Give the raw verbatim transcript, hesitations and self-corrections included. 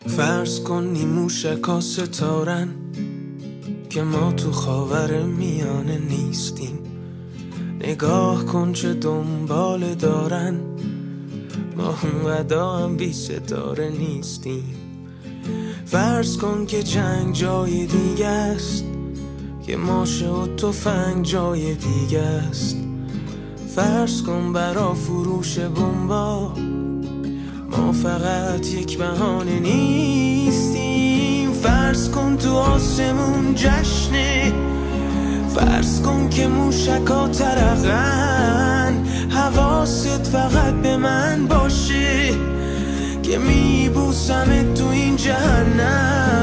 فرض کن نیموشکا ستارن که ما تو خاور میانه نیستیم. نگاه کن چه دنبال دارن، ما اونقدر هم بی ستاره نیستیم. فرض کن که جنگ جای دیگه است، که ماشه و تفنگ جای دیگه است. فرض کن برا فروش بمبا ما فقط یک بهانه نیستیم. فرض کن تو آسمون جشنه، فرض کن که موشکا ترقن. حواست فقط به من باشه که میبوسمت تو این جهنم.